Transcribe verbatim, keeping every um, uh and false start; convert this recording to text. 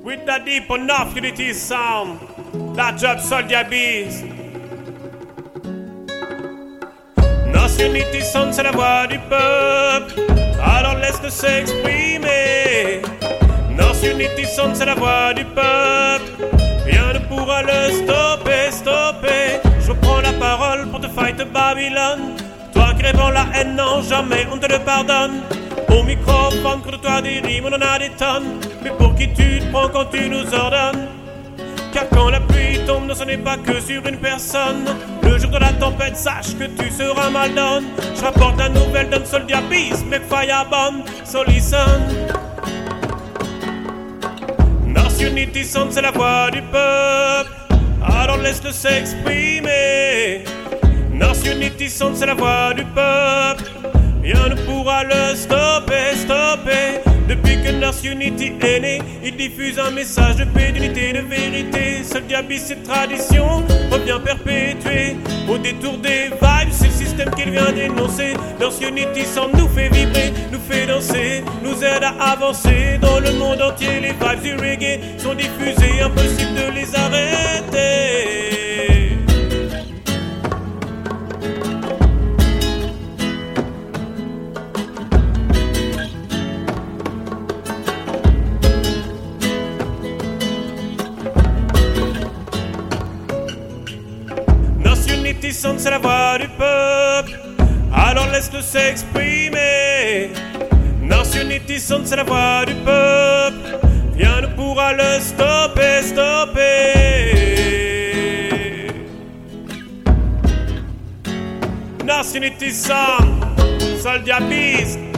With that deep enough unity sound, that job Soldier Beast. Notre unity sound, c'est la voix du peuple, alors laisse-le s'exprimer. Notre unity sound, c'est la voix du peuple, rien ne pourra le stopper, stopper. Je prends la parole pour te fight Babylone. Toi qui répands la haine, non jamais on te le pardonne. Au microphone, contre toi des rimes, on en a des tonnes. Mais pour qui tu te prends quand tu nous ordonnes? Car quand la pluie tombe, ce n'est pas que sur une personne. Le jour de la tempête, sache que tu seras mal donne. Je rapporte la nouvelle d'un Soldier Beast, make fire bomb, so listen. North Unity Sound, c'est la voix du peuple, alors laisse-le s'exprimer. North Unity Sound, c'est la voix du peuple, rien ne pourra le stopper, stopper. Depuis que North Unity est né, il diffuse un message de paix, d'unité, de vérité. Soldier Beast, cette tradition revient perpétuer. Au détour des vibes, c'est le système qu'il vient dénoncer. North Unity Sound nous fait vibrer, nous fait danser, nous aide à avancer. Dans le monde entier, les vibes du reggae sont diffusées, impossible de les arrêter. Unity Sound, c'est la voix du peuple, alors laisse-le s'exprimer. North Unity Sound, c'est la voix du peuple, rien ne pourra le stopper, stopper. North Unity Sound, Soldier Beast.